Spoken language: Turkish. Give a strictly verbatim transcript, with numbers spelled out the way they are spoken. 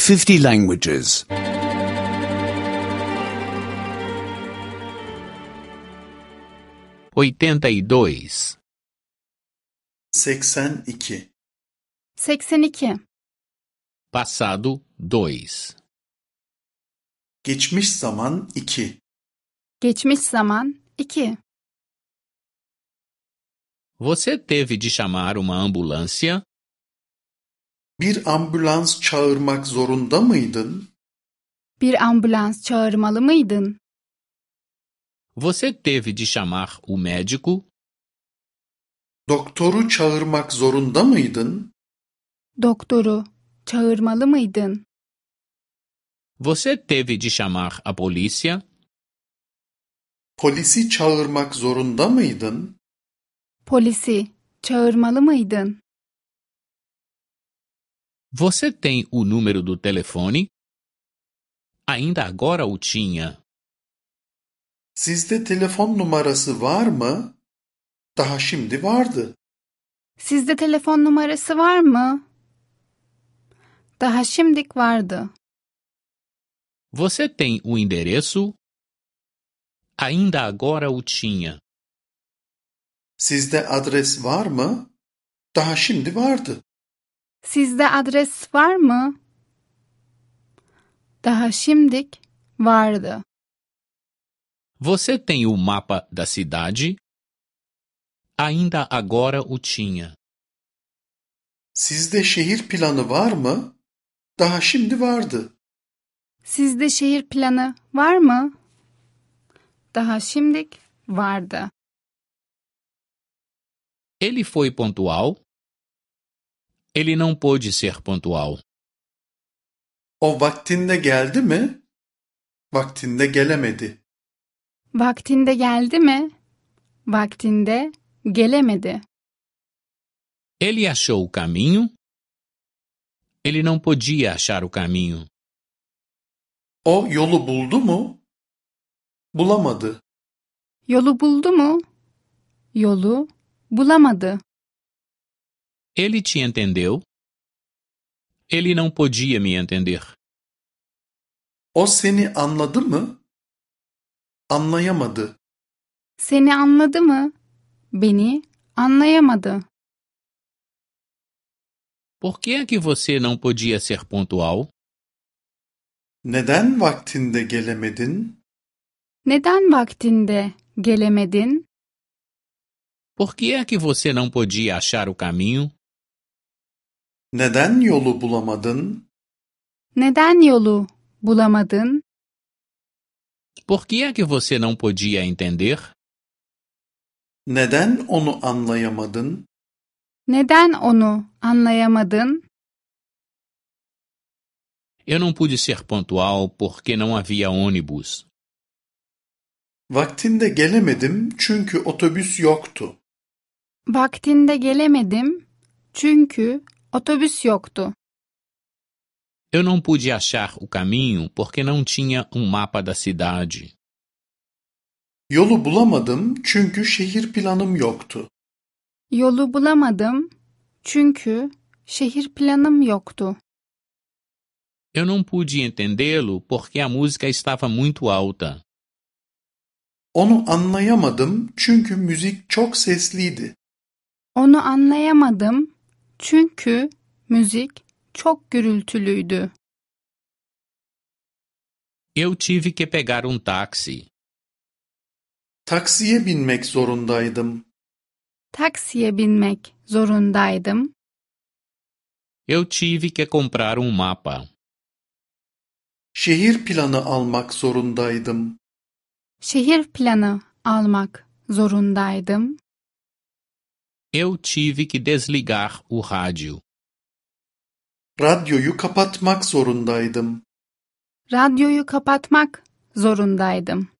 fifty languages. oitenta e dois, seksen iki. seksen iki. passado dois, Geçmiş zaman iki. Geçmiş zaman iki. Você teve de chamar uma ambulância? Bir ambulans çağırmak zorunda mıydın? Bir ambulans çağırmalı mıydın? Você teve de chamar o médico? Doktoru çağırmak zorunda mıydın? Doktoru çağırmalı mıydın? Você teve de chamar a polícia? Polisi çağırmak zorunda mıydın? Polisi çağırmalı mıydın? Você tem o número do telefone? Ainda agora o tinha. Sizde telefon numarası var mı? Daha şimdi vardı. Sizde telefon numarası var mı? Daha şimdik vardı. Você tem o endereço? Ainda agora o tinha. Sizde adres var mı? Daha şimdi vardı. Sizde adres var mı? Daha şimdik vardı. Você tem o mapa da cidade? Ainda agora o tinha. Sizde şehir planı var mı? Daha şimdi vardı. Sizde şehir planı var mı? Daha şimdik vardı. Ele foi pontual? Ele não pôde ser pontual. O vaktinde geldi mi? Vaktinde gelemedi. Vaktinde geldi mi? Vaktinde gelemedi. Ele achou o caminho? Ele não podia achar o caminho. O yolu buldu mu? Bulamadı. Yolu buldu mu? Yolu bulamadı. Ele te entendeu? Ele não podia me entender. O seni anladı mı? Anlayamadı. Seni anladı mı? Beni anlayamadı. Por que é que você não podia ser pontual? Neden vaktinde gelemedin? Neden vaktinde gelemedin? Por que é que você não podia achar o caminho? Neden yolu bulamadın? Neden yolu bulamadın? Por que é que você não podia entender? Neden onu anlayamadın? Neden onu anlayamadın? Eu não pude ser pontual porque não havia ônibus. Vaktinde gelemedim çünkü otobüs yoktu. Vaktinde gelemedim çünkü otobüs yoktu. Eu não pude achar o caminho porque não tinha um mapa da cidade. Yolu bulamadım çünkü şehir planım yoktu. Yolu bulamadım çünkü şehir planım yoktu. Eu não pude entendê-lo porque a música estava muito alta. Onu anlayamadım çünkü müzik çok sesliydi. Onu anlayamadım çünkü müzik çok gürültülüydü. Eu tive que pegar um táxi. Taksiye binmek zorundaydım. Taksiye binmek zorundaydım. Eu tive que comprar um mapa. Şehir planı almak zorundaydım. Şehir planı almak zorundaydım. Eu tive que desligar o rádio. Radyoyu kapatmak zorundaydım. Radyoyu kapatmak zorundaydım.